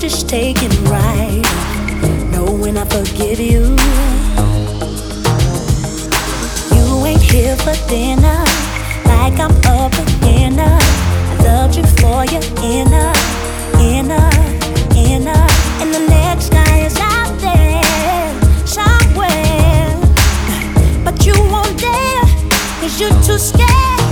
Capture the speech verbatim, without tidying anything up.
just taking right, knowing I forgive you. You ain't here for dinner, like I'm up beginner. I loved you for your inner, inner, inner, and the next guy is out there somewhere, but you won't dare, 'cause you're too scared.